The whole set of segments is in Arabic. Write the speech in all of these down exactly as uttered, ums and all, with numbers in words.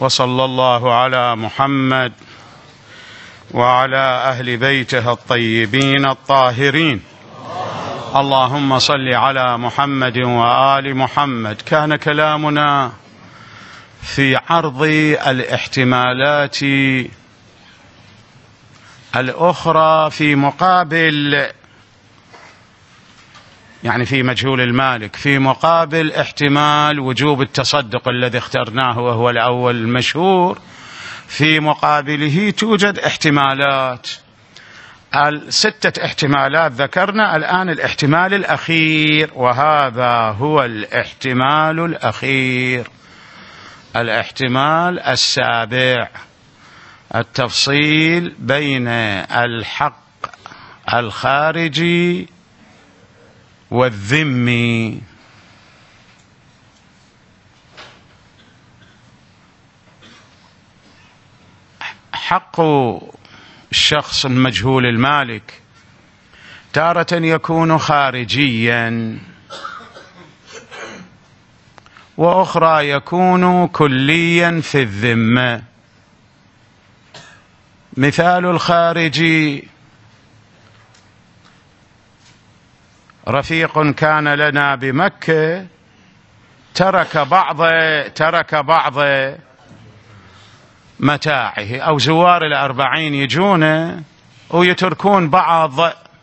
وصلى الله على محمد وعلى أهل بيته الطيبين الطاهرين. اللهم صل على محمد وآل محمد. كان كلامنا في عرض الاحتمالات الأخرى في مقابل، يعني في مجهول المالك، في مقابل احتمال وجوب التصدق الذي اخترناه وهو الأول المشهور. في مقابله توجد احتمالات، الستة احتمالات ذكرنا، الآن الاحتمال الأخير، وهذا هو الاحتمال الأخير، الاحتمال السابع، التفصيل بين الحق الخارجي والذمي. حق الشخص المجهول المالك تارة يكون خارجيا، وأخرى يكون كليا في الذمة. مثال الخارجي: رفيق كان لنا بمكة ترك بعض ترك بعض متاعه، أو زوار الأربعين يجون ويتركون بعض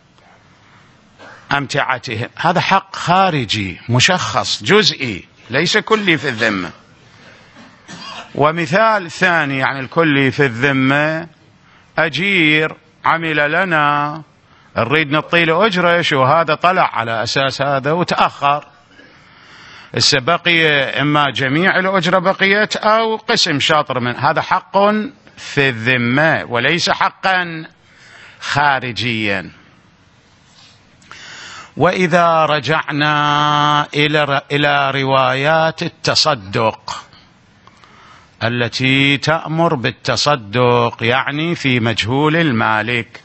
أمتعتهم، هذا حق خارجي مشخص جزئي ليس كلي في الذمة. ومثال ثاني يعني الكلي في الذمة: أجير عمل لنا نريد نطيله أجرش، وهذا طلع على أساس هذا وتأخر، هسه بقي إما جميع الأجرة بقيت أو قسم شاطر من هذا، حق في الذمة وليس حقا خارجيا. وإذا رجعنا إلى إلى روايات التصدق التي تأمر بالتصدق، يعني في مجهول المالك،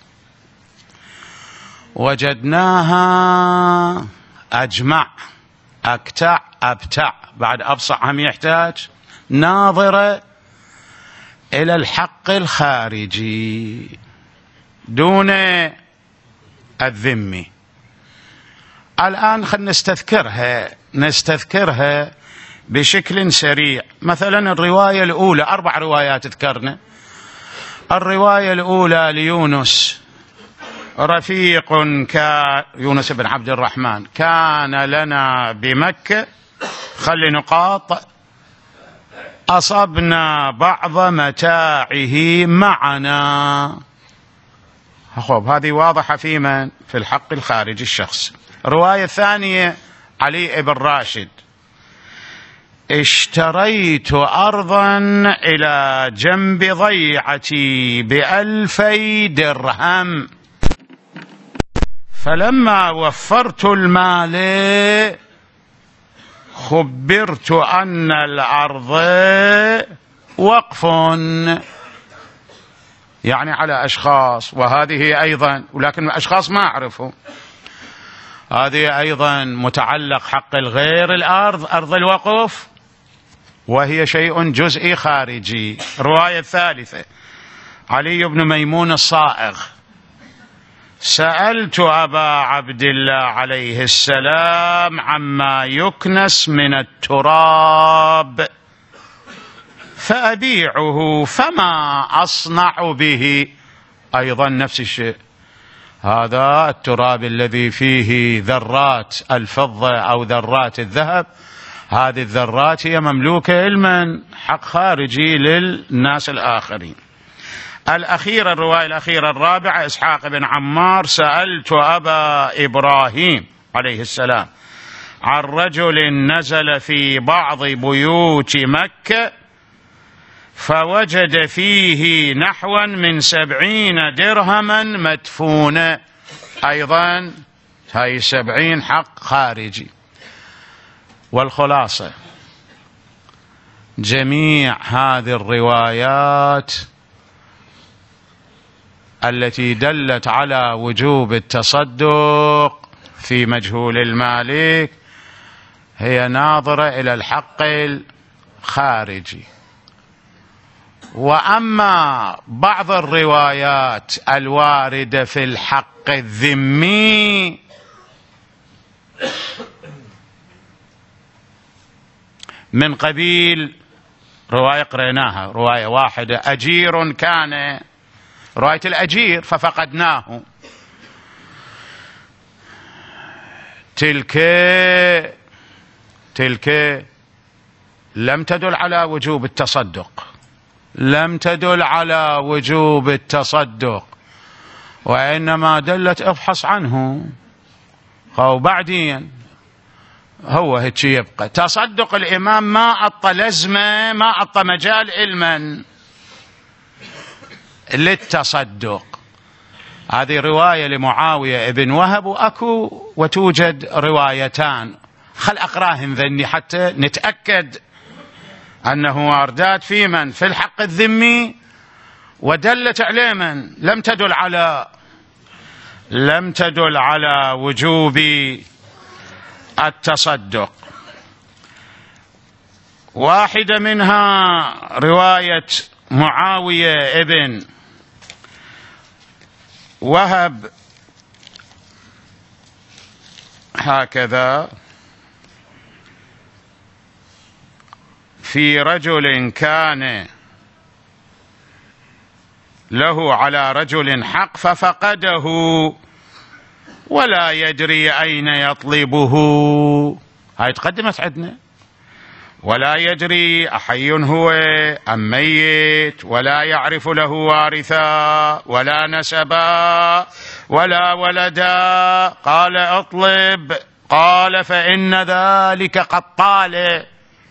وجدناها أجمع أكتع أبتع، بعد أبصع هم يحتاج، ناظرة إلى الحق الخارجي دون الذمي. الآن خلنا نستذكرها نستذكرها بشكل سريع. مثلا الرواية الأولى، أربع روايات ذكرنا. الرواية الأولى ليونس: رفيق كان يونس بن عبد الرحمن كان لنا بمكة، خلي نقاط، أصبنا بعض متاعه معنا. خب هذه واضحة في من؟ في الحق الخارجي الشخصي. الرواية الثانية علي بن راشد: اشتريت أرضا إلى جنب ضيعتي بألفي درهم، فلما وفرت المال خبرت أن الأرض وقف، يعني على أشخاص، وهذه أيضا، ولكن الأشخاص ما أعرفه، هذه أيضا متعلق حق الغير الأرض، أرض الوقف، وهي شيء جزئي خارجي. الرواية الثالثة علي بن ميمون الصائغ: سألت أبا عبد الله عليه السلام عما يكنس من التراب فأبيعه فما أصنع به. أيضا نفس الشيء، هذا التراب الذي فيه ذرات الفضة أو ذرات الذهب، هذه الذرات هي مملوكة لمن؟ حق خارجي للناس الآخرين. الأخيرة، الرواية الأخيرة الرابعة، إسحاق بن عمار: سألت أبا إبراهيم عليه السلام عن رجل نزل في بعض بيوت مكة فوجد فيه نحوا من سبعين درهما مدفونة. أيضا هاي سبعين حق خارجي. والخلاصة: جميع هذه الروايات التي دلت على وجوب التصدق في مجهول المالك هي ناظرة إلى الحق الخارجي. وأما بعض الروايات الواردة في الحق الذمي من قبيل رواية قريناها، رواية واحدة: أجير كان، رواية الأجير ففقدناه، تلك تلك لم تدل على وجوب التصدق، لم تدل على وجوب التصدق، وإنما دلت ابحث عنه أو بعدين هو هيك يبقى. تصدق الإمام ما أعطى لزمة، ما أعطى مجال علما للتصدق. هذه رواية لمعاوية ابن وهب، وأكو وتوجد روايتان، خل أقراهن ذني حتى نتأكد أنه واردات في من في الحق الذمي ودلت عليه من لم تدل على لم تدل على وجوب التصدق. واحدة منها رواية معاوية ابن وهب هكذا: في رجل كان له على رجل حق ففقده ولا يدري أين يطلبه. هاي تقدمت عندنا: ولا يدري أحي هو أم ميت، ولا يعرف له وارثا ولا نسبا ولا ولدا. قال: اطلب. قال: فإن ذلك قد طال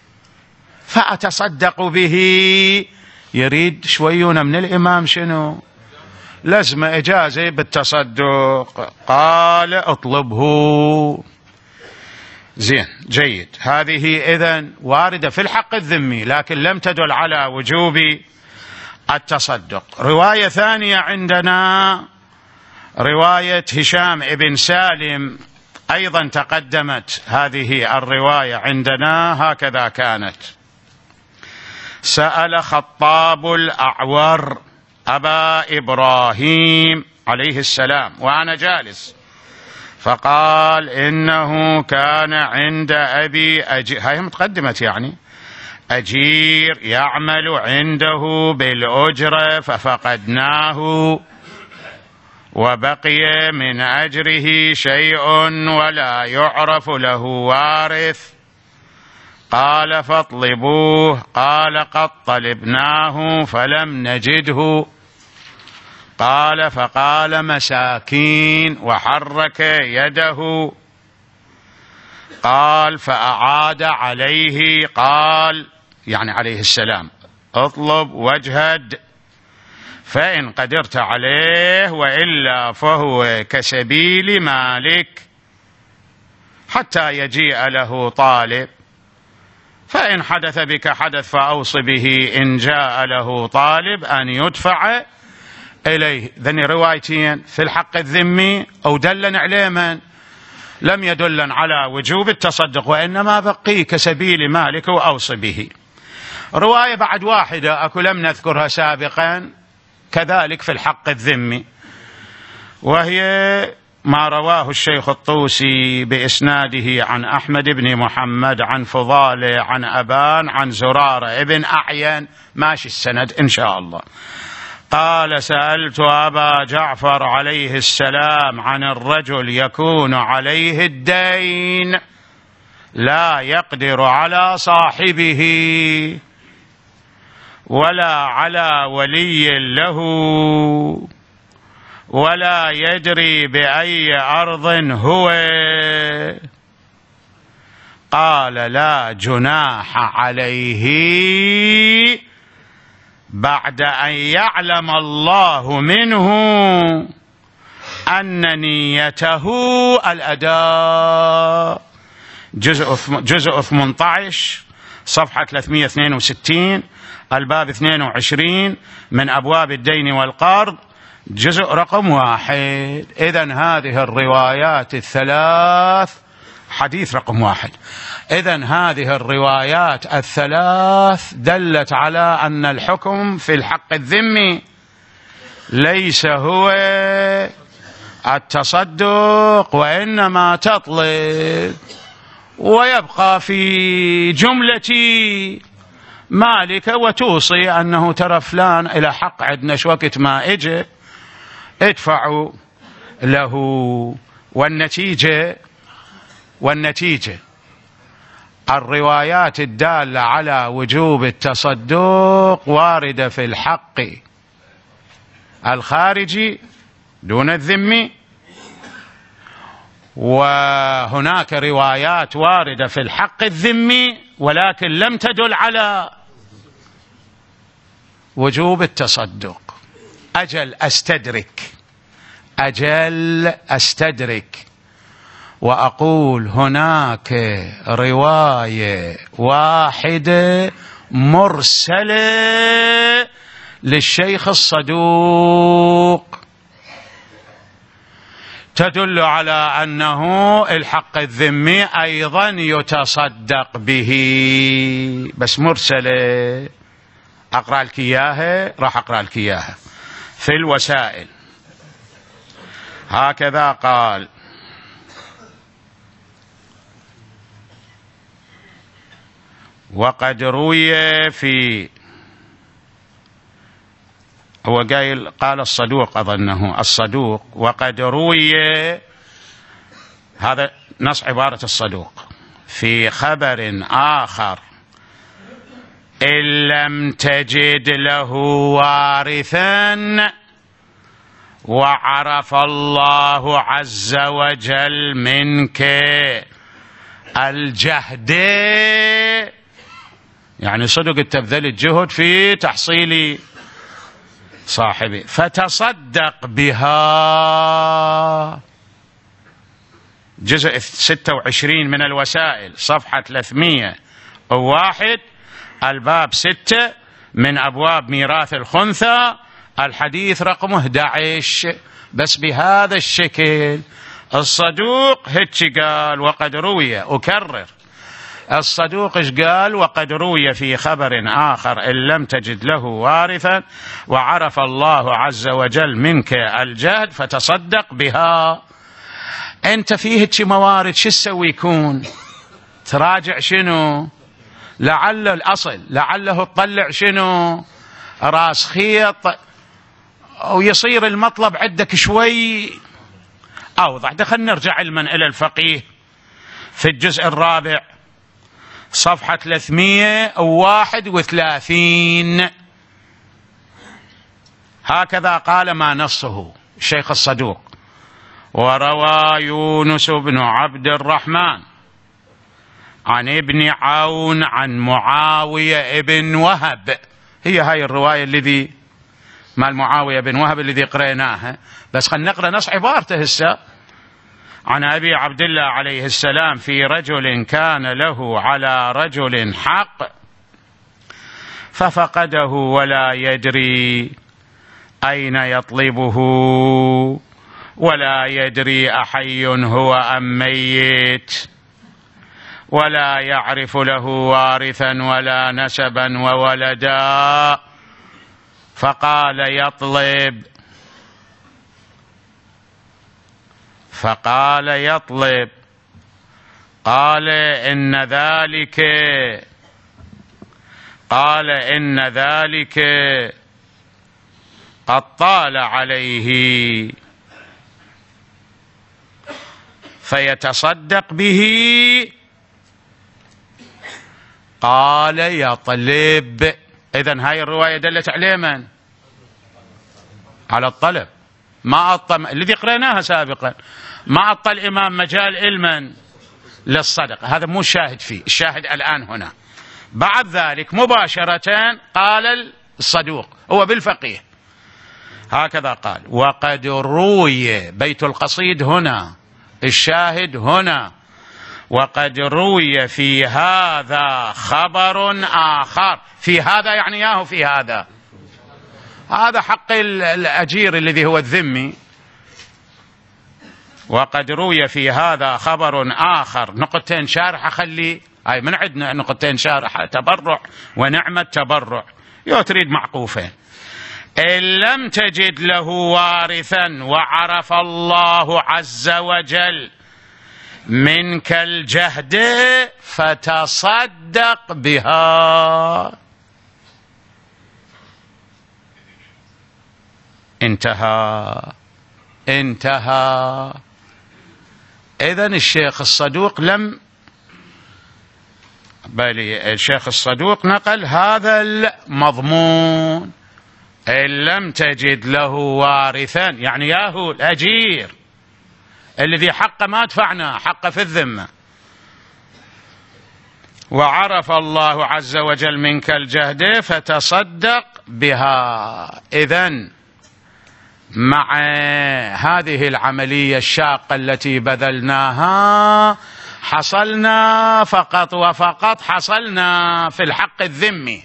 فأتصدق به. يريد شويون من الإمام شنو؟ لزمة إجازة بالتصدق. قال: اطلبه. زين، جيد. هذه إذن واردة في الحق الذمي لكن لم تدل على وجوب التصدق. رواية ثانية عندنا رواية هشام ابن سالم، أيضا تقدمت هذه الرواية عندنا، هكذا كانت: سأل خطاب الأعور أبا إبراهيم عليه السلام وأنا جالس، فقال: إنه كان عند أبي أجير، هاي متقدمت يعني، أجير يعمل عنده بالأجرة ففقدناه وبقي من أجره شيء ولا يعرف له وارث. قال: فاطلبوه. قال: قد طلبناه فلم نجده. قال: فقال: مساكين، وحرك يده. قال: فأعاد عليه، قال يعني عليه السلام: اطلب واجهد فإن قدرت عليه، وإلا فهو كسبيل مالك حتى يجيء له طالب، فإن حدث بك حدث فأوص به، إن جاء له طالب أن يدفع إليه. ذني روايتين في الحق الذمي أو دلن عليه من لم يدلن على وجوب التصدق، وإنما بقي كسبيل مالك وأوص به. رواية بعد واحدة أكو لم نذكرها سابقا كذلك في الحق الذمي، وهي ما رواه الشيخ الطوسي بإسناده عن أحمد بن محمد عن فضالة عن أبان عن زرارة ابن أعين، ماشي السند إن شاء الله. قال: سألت أبا جعفر عليه السلام عن الرجل يكون عليه الدين لا يقدر على صاحبه ولا على ولي له ولا يدري بأي أرض هو. قال: لا جناح عليه بعد أن يعلم الله منه أن نيته الأداء. جزء جزء ثمانية عشر صفحة ثلاثمئة واثنين وستين، الباب اثنين وعشرين من أبواب الدين والقرض، جزء رقم واحد. إذن هذه الروايات الثلاث حديث رقم واحد. إذن هذه الروايات الثلاث دلت على أن الحكم في الحق الذمي ليس هو التصدق، وإنما تطلب. ويبقى في جملة مالك وتوصي أنه ترى فلان إلى حق عندنا شو وقت ما إجي ادفعوا له. والنتيجة والنتيجة الروايات الدالة على وجوب التصدق واردة في الحق الخارجي دون الذمي، وهناك روايات واردة في الحق الذمي ولكن لم تدل على وجوب التصدق. أجل أستدرك أجل أستدرك وأقول هناك رواية واحدة مرسلة للشيخ الصدوق تدل على أنه الحق الذمي أيضا يتصدق به، بس مرسلة. أقرأ لك إياها، راح أقرأ لك إياها في الوسائل. هكذا قال: وقد روي في، هو قايل قال الصدوق، أظنه الصدوق، وقد روي، هذا نص عبارة الصدوق، في خبر آخر: إن لم تجد له وارثا وعرف الله عز وجل منك الجهد، يعني صدق التبذل الجهد في تحصيل صاحبه، فتصدق بها. جزء ستة وعشرين من الوسائل، صفحة ثلاثمئة وواحد، الباب ستة من أبواب ميراث الخنثى، الحديث رقم أحد عشر، بس بهذا الشكل. الصدوق هيك قال: وقد روي، أكرر، الصدوق ايش قال؟ وقد روي في خبر آخر: إن لم تجد له وارثا وعرف الله عز وجل منك الجهد فتصدق بها. أنت فيه هيك موارد، شو تسوي؟ يكون تراجع شنو؟ لعل الأصل، لعله تطلع شنو؟ راس خيط، ويصير المطلب عندك شوي أوضح. دخلنا نرجع علما إلى الفقيه في الجزء الرابع صفحة ثلاثمئة وواحد وثلاثين، هكذا قال ما نصه الشيخ الصدوق: وروى يونس بن عبد الرحمن عن ابن عون عن معاوية بن وهب. هي هاي الرواية الذي مال معاوية بن وهب الذي قرأناها، بس خلينا نقرأ نص عبارته هسه. عن أبي عبد الله عليه السلام: في رجل كان له على رجل حق ففقده ولا يدري أين يطلبه ولا يدري أحي هو أم ميت ولا يعرف له وارثا ولا نسبا وولدا، فقال يطلب فقال يطلب قال إن ذلك قال إن ذلك قد طال عليه فيتصدق به. قال يطلب. إذن هاي الرواية دلت على من؟ على الطلب، ما أعطى الذي قرأناها سابقا، ما أعطى الإمام مجال علما للصدق، هذا مو الشاهد فيه. الشاهد الآن هنا. بعد ذلك مباشرة قال الصدوق هو بالفقيه هكذا قال: وقد روي، بيت القصيد هنا، الشاهد هنا، وقد روي في هذا خبر آخر. في هذا يعني ياهو في هذا، هذا حق الأجير الذي هو الذمي، وقد روي في هذا خبر آخر. نقطتين شارحة خلي هاي من عندنا نقطتين شارحة، تبرع ونعمة تبرع. يو تريد معقوفين. إن لم تجد له وارثا وعرف الله عز وجل منك الجهد فتصدق بها. انتهى انتهى. إذن الشيخ الصدوق لم بل الشيخ الصدوق نقل هذا المضمون. إن لم تجد له وارثا يعني ياهو الأجير الذي حقه ما دفعنا حقه في الذمة، وعرف الله عز وجل منك الجهد فتصدق بها. إذن مع هذه العملية الشاقة التي بذلناها حصلنا فقط وفقط حصلنا في الحق الذمي.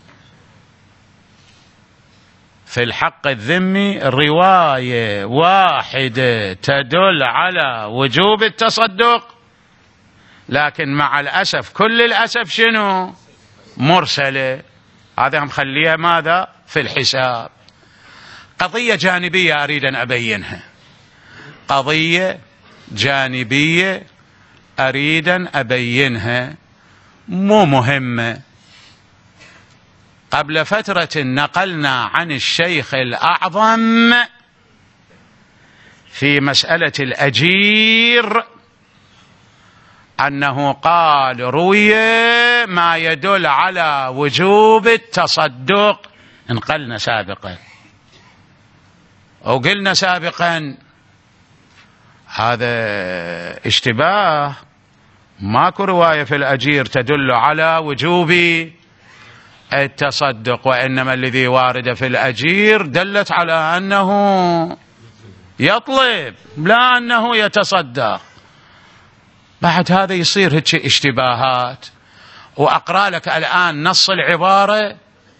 في الحق الذمي رواية واحدة تدل على وجوب التصدق، لكن مع الأسف كل الأسف شنو؟ مرسلة. هذا مخليها ماذا؟ في الحساب. قضية جانبية أريد أن أبينها، قضية جانبية أريد أن أبينها مو مهمة. قبل فترة نقلنا عن الشيخ الأعظم في مسألة الأجير أنه قال روي ما يدل على وجوب التصدق. انقلنا سابقا وقلنا سابقا هذا اشتباه، ماكو رواية في الأجير تدل على وجوب التصدق، وإنما الذي وارد في الأجير دلت على أنه يطلب لا أنه يتصدق. بعد هذا يصير هيك اشتباهات. وأقرأ لك الآن نص العبارة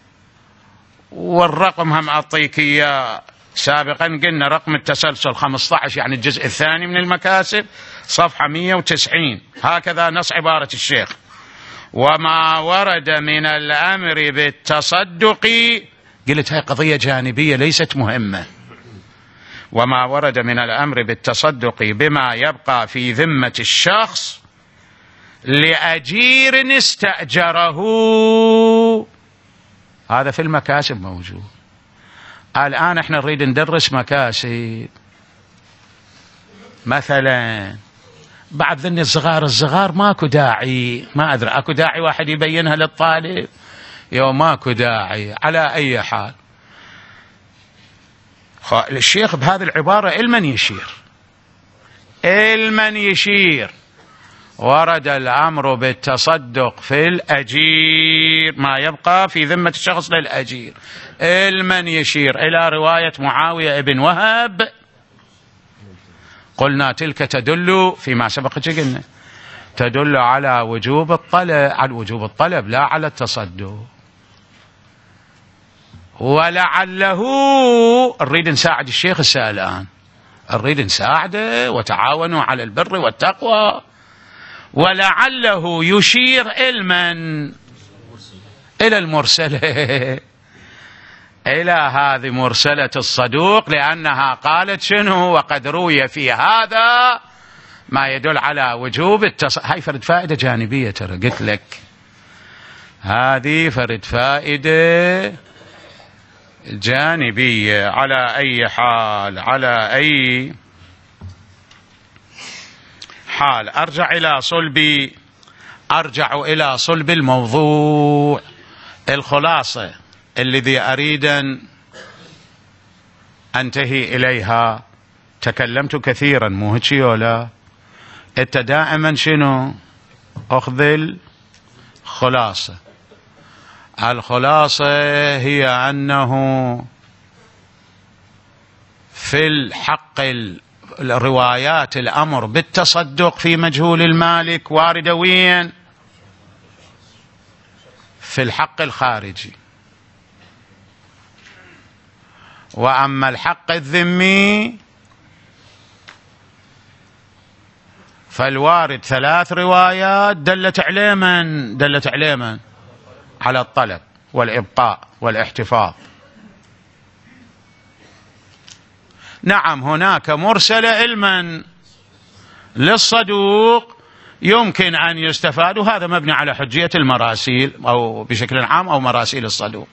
والرقم هم أعطيك إياه. سابقا قلنا رقم التسلسل خمسة عشر يعني الجزء الثاني من المكاسب صفحة مئة وتسعين، هكذا نص عبارة الشيخ. وما ورد من الأمر بالتصدق، قلت هاي قضية جانبية ليست مهمة. وما ورد من الأمر بالتصدق بما يبقى في ذمة الشخص لأجير استأجره، هذا في المكاسب موجود. الآن احنا نريد ندرس مكاسب، مثلا بعد ذني الصغار الصغار ماكو داعي، ما أدري أكو داعي واحد يبينها للطالب يوم ماكو داعي. على أي حال الشيخ بهذه العبارة المن يشير المن يشير ورد الأمر بالتصدق في الأجير ما يبقى في ذمة الشخص للأجير. المن يشير إلى رواية معاوية ابن وهب، قلنا تلك تدل فيما سبق قلنا تدل على وجوب الطلب، على وجوب الطلب لا على التصدق. ولعله نريد نساعد الشيخ السائل الآن، نريد نساعده وتعاونوا على البر والتقوى. ولعله يشير المن إلى المرسلة، إلى هذه مرسلة الصدوق، لأنها قالت شنو؟ وقد روي في هذا ما يدل على وجوب التصدق. هاي فرد فائدة جانبية ترى، قلت لك هذه فرد فائدة جانبية. على أي حال على أي حال أرجع إلى صلب أرجع إلى صلب الموضوع. الخلاصة الذي أريد أن أنتهي إليها، تكلمت كثيرا مو هيك ولا أنت دائما شنو أخذ الخلاصة. الخلاصة هي أنه في الحق الروايات الأمر بالتصدق في مجهول المالك واردة وين؟ في الحق الخارجي. وأما الحق الذمي فالوارد ثلاث روايات دلت عليه من دلت عليه من على الطلب والإبقاء والاحتفاظ. نعم هناك مرسلة علما للصدوق يمكن أن يستفاد، وهذا مبني على حجية المراسيل أو بشكل عام أو مراسيل الصدوق،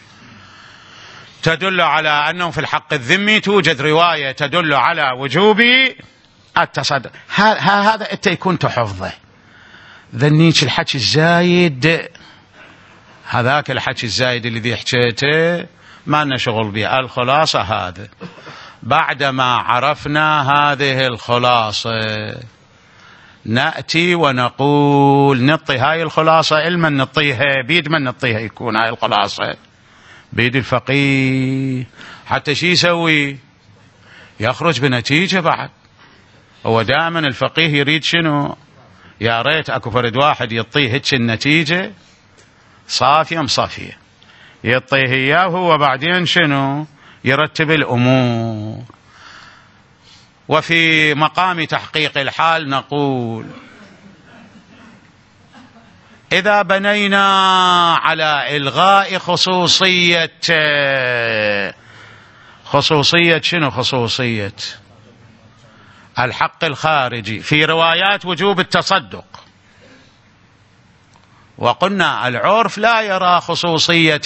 تدل على أنه في الحق الذمي توجد رواية تدل على وجوب التصدق. هذا أنت يكون تحفظه، ذنيك الحكي الزايد، هذاك الحكي الزايد الذي حكيته ما لنا شغل به. الخلاصة هذا بعدما عرفنا هذه الخلاصة نأتي ونقول نعطي هاي الخلاصة علما نعطيها بيد من نعطيها، يكون هاي الخلاصة بيد الفقيه، حتى شي يسوي يخرج بنتيجة. بعد هو دائما الفقيه يريد شنو؟ يا ريت اكو فرد واحد يعطيه هيك النتيجة صافية مصافية، يعطيه اياه هو بعدين شنو؟ يرتب الامور. وفي مقام تحقيق الحال نقول إذا بنينا على إلغاء خصوصية خصوصية شنو؟ خصوصية الحق الخارجي في روايات وجوب التصدق، وقلنا العرف لا يرى خصوصية،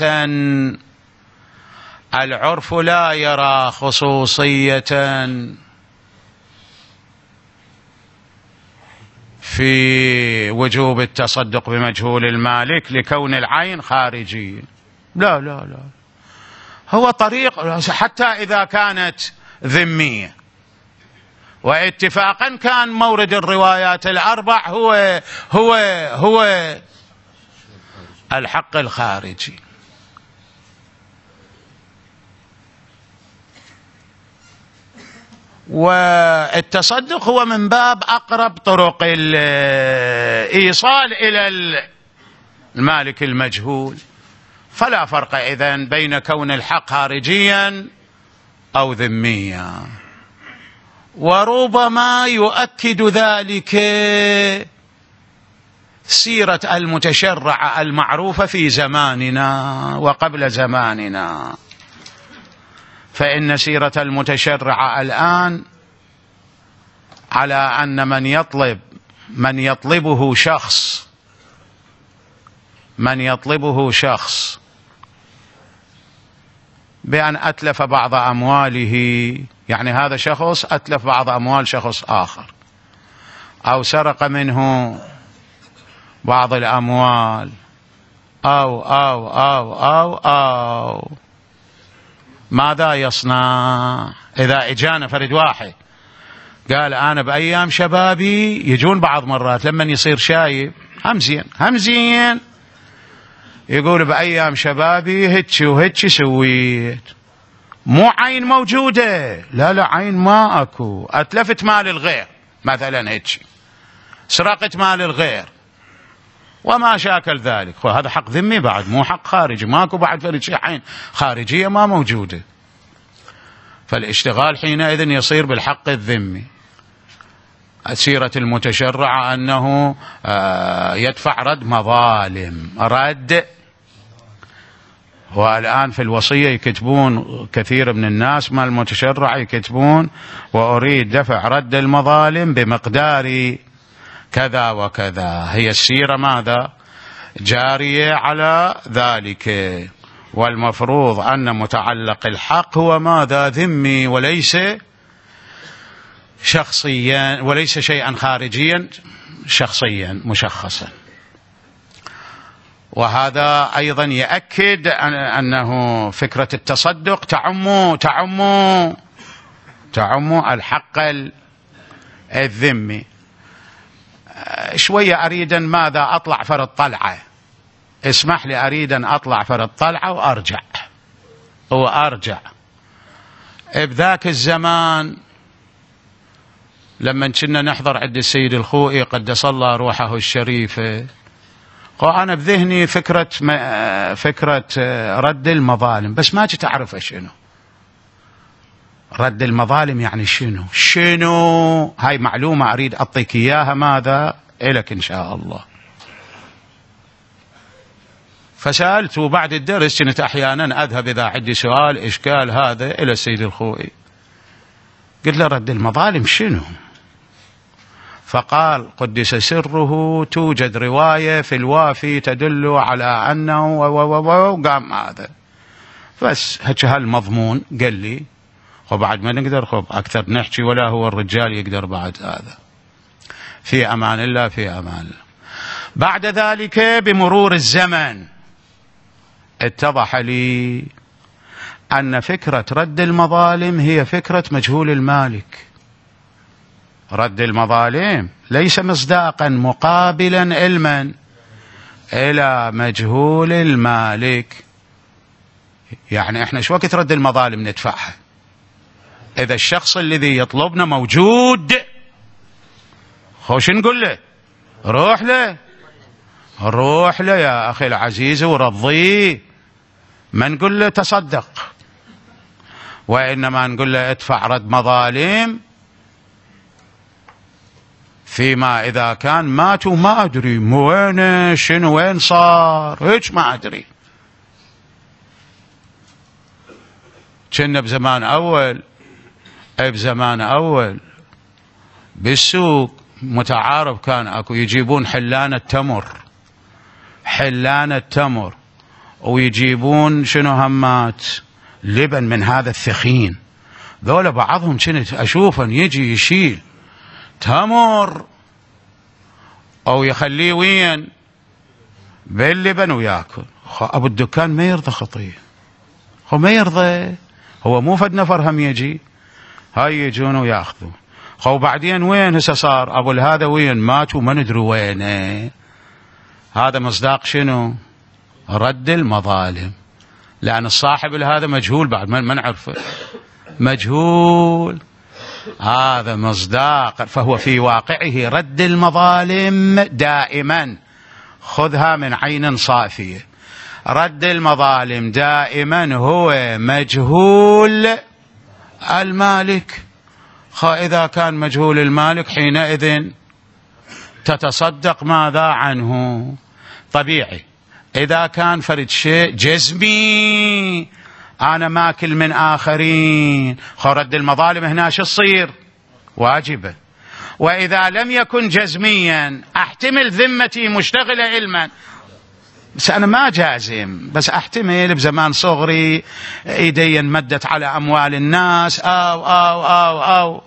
العرف لا يرى خصوصية في وجوب التصدق بمجهول المالك لكون العين خارجية. لا لا لا، هو طريق حتى إذا كانت ذمية، واتفاقا كان مورد الروايات الأربع هو هو هو الحق الخارجي. والتصدق هو من باب أقرب طرق الإيصال إلى المالك المجهول، فلا فرق إذن بين كون الحق خارجيا أو ذميا. وربما يؤكد ذلك سيرة المتشرع المعروفة في زماننا وقبل زماننا، فإن سيرة المتشرع الآن على أن من يطلب من يطلبه شخص من يطلبه شخص بأن أتلف بعض أمواله، يعني هذا شخص أتلف بعض أموال شخص آخر أو سرق منه بعض الأموال أو أو أو أو أو ماذا يصنع؟ إذا إجانا فرد واحد قال أنا بأيام شبابي، يجون بعض مرات لما يصير شايب همزين همزين يقول بأيام شبابي هتش وهتش سويت، مو عين موجودة، لا لا عين ما أكو، أتلفت مال الغير مثلا هتش، سرقت مال الغير وما شاكل ذلك، هذا حق ذمي بعد مو حق خارجي، ماكو بعد فرد شيء عين خارجية ما موجودة. فالاشتغال حينئذ يصير بالحق الذمي. سيرة المتشرع أنه يدفع رد مظالم، رد. والآن في الوصية يكتبون كثير من الناس ما المتشرع يكتبون وأريد دفع رد المظالم بمقدار كذا وكذا، هي السيرة ماذا؟ جارية على ذلك. والمفروض أن متعلق الحق هو ماذا؟ ذمي وليس شخصيا، وليس شيئا خارجيا شخصيا مشخصا. وهذا أيضا يؤكد أنه فكرة التصدق تعم تعم تعم الحق الذمي. شوية أريد ماذا؟ أطلع فرد طلعة، اسمح لي أريد أن أطلع فرد طلعة وأرجع وأرجع. بذاك الزمان لما كنا نحضر عند السيد الخوئي قدس الله روحه الشريفة، وأنا بذهني فكرة فكرة رد المظالم، بس ما تعرف شنو رد المظالم يعني شنو؟ شنو؟ هاي معلومة أريد أعطيك إياها، ماذا؟ إلك إن شاء الله. فسألته بعد الدرس، كنت أحيانا أذهب إذا عندي سؤال إشكال هذا إلى السيد الخوئي، قلت له رد المظالم شنو؟ فقال قدس سره توجد رواية في الوافي تدل على أنه وقام هذا بس هيك هالمضمون. قال لي وبعد ما نقدر خب أكثر نحكي، ولا هو الرجال يقدر بعد هذا. في أمان الله، في أمان الله. بعد ذلك بمرور الزمن اتضح لي أن فكرة رد المظالم هي فكرة مجهول المالك. رد المظالم ليس مصداقا مقابلا علما إلى مجهول المالك. يعني احنا شو وقت رد المظالم ندفعها؟ إذا الشخص الذي يطلبنا موجود، خوش نقول له روح له، روح له يا أخي العزيز ورضيه، ما نقول له تصدق، وإنما نقول له ادفع رد مظالم فيما إذا كان ماتوا ما أدري مو وين شنو وين صار هيك ما أدري. كنا بزمان أول بزمان أول بالسوق متعارف كان أكو يجيبون حلان التمر، حلان التمر، ويجيبون شنو همات لبن من هذا الثخين. ذولا بعضهم كنت أشوفا يجي يشيل تمر أو يخليه وين باللبن وياكل. أبو الدكان ما يرضى خطيه، هو ما يرضى، هو مو فد نفر هم يجي، هاي يجون وياخذون. خو بعدين وين هسه صار أبو هذا وين مات وما ندري وينه. هذا مصداق شنو؟ رد المظالم، لأن الصاحب هذا مجهول بعد ما نعرفه، مجهول، هذا مصداق. فهو في واقعه رد المظالم دائما، خذها من عين صافية، رد المظالم دائما هو مجهول المالك. إذا كان مجهول المالك حينئذ تتصدق ماذا عنه؟ طبيعي. إذا كان فرد شيء جزمي أنا ماكل من آخرين، رد المظالم هنا شو تصير؟ واجبة. وإذا لم يكن جزميا أحتمل ذمتي مشتغلة علما، بس أنا ما جازم، بس أحتمل بزمان صغري إيدي مدت على أموال الناس أو أو أو أو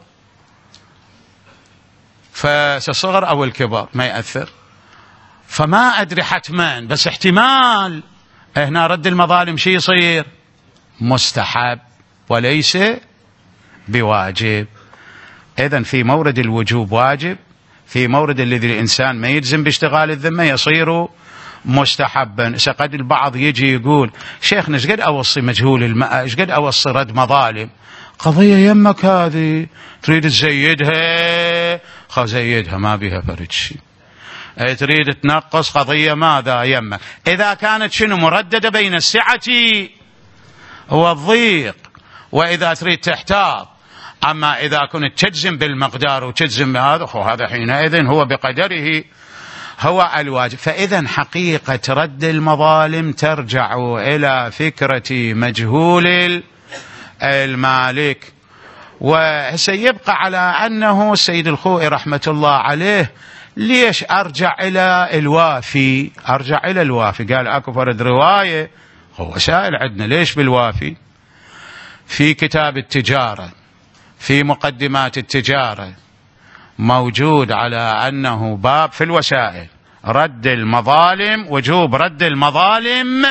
فالصغر أو الكبر ما يأثر، فما أدري حتما، بس احتمال. هنا رد المظالم شي يصير؟ مستحب وليس بواجب. إذن في مورد الوجوب واجب، في مورد الذي الإنسان ما يجزم باشتغال الذمة يصير مستحبا. سقد البعض يجي يقول شيخنا ايش قد اوصي مجهول الماء، ايش قد اوصي رد مظالم، قضيه يمك هذه تريد تزيدها، خو زيدها ما بيها فرد شيء. تريد تنقص قضيه ماذا يمك، اذا كانت شنو مردده بين السعه والضيق، واذا تريد تحتاط. اما اذا كنت تجزم بالمقدار وتجزم بهذا، خو هذا حينئذ هو بقدره هو الواجب. فإذا حقيقة رد المظالم ترجع إلى فكرة مجهول المالك. وسيبقى على أنه السيد الخوئي رحمة الله عليه ليش أرجع إلى الوافي؟ أرجع إلى الوافي، قال أكو فرد رواية، هو سائل عندنا ليش بالوافي؟ في كتاب التجارة في مقدمات التجارة موجود على أنه باب في الوسائل رد المظالم، وجوب رد المظالم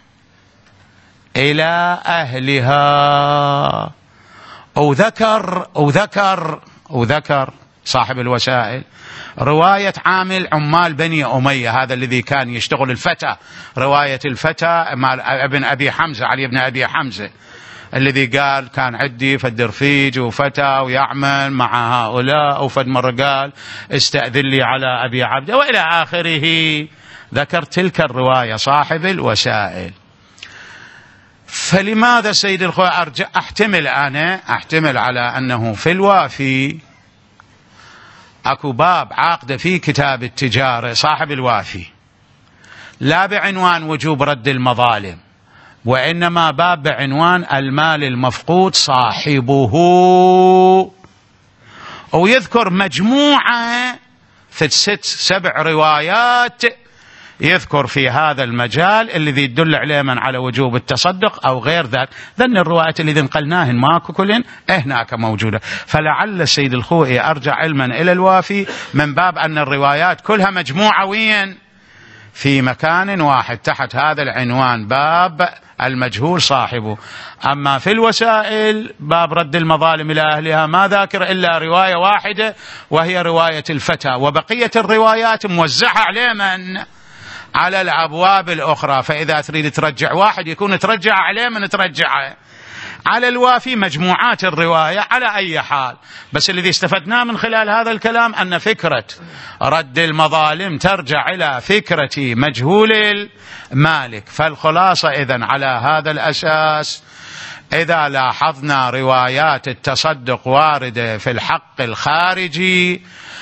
إلى أهلها. وذكر وذكر وذكر صاحب الوسائل رواية عامل عمال بني أمية، هذا الذي كان يشتغل الفتى، رواية الفتى مع ابن أبي حمزة، علي بن أبي حمزة، الذي قال كان عندي فد رفيج وفتى ويعمل مع هؤلاء، وفد مرة قال استأذن لي على أبي عبده وإلى آخره. ذكر تلك الرواية صاحب الوسائل. فلماذا سيد الخوي أرجع أحتمل أنا أحتمل على أنه في الوافي أكو باب عاقدة في كتاب التجارة صاحب الوافي لا بعنوان وجوب رد المظالم، وإنما باب بعنوان المال المفقود صاحبه، ويذكر مجموعة في ست سبع روايات يذكر في هذا المجال الذي يدل عليه من على وجوب التصدق أو غير ذلك. ذن الروايات اللي نقلناهن ماكو كلهن هناك موجودة. فلعل السيد الخوئي أرجع علما إلى الوافي من باب أن الروايات كلها مجموعة وين في مكان واحد تحت هذا العنوان باب المجهول صاحبه. أما في الوسائل باب رد المظالم إلى أهلها ما ذاكر إلا رواية واحدة وهي رواية الفتى، وبقية الروايات موزعة على من؟ على الأبواب الأخرى. فإذا تريد ترجع واحد يكون ترجع عليه من ترجعه. على الوافي مجموعات الرواية على أي حال، بس الذي استفدناه من خلال هذا الكلام أن فكرة رد المظالم ترجع إلى فكرة مجهول المالك. فالخلاصة إذن على هذا الأساس إذا لاحظنا روايات التصدق واردة في الحق الخارجي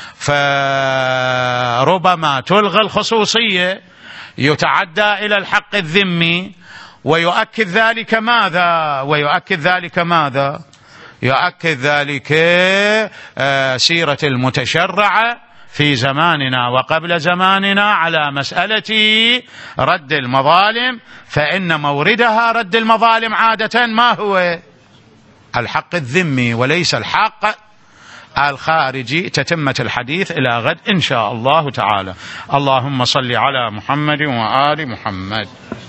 فربما تلغى الخصوصية يتعدى إلى الحق الذمي، ويؤكد ذلك ماذا؟ ويؤكد ذلك ماذا؟ يؤكد ذلك سيرة المتشرعة في زماننا وقبل زماننا على مسألة رد المظالم، فإن موردها رد المظالم عادة ما هو؟ الحق الذمي وليس الحق الخارجي. تتمة الحديث إلى غد إن شاء الله تعالى. اللهم صل على محمد وآل محمد.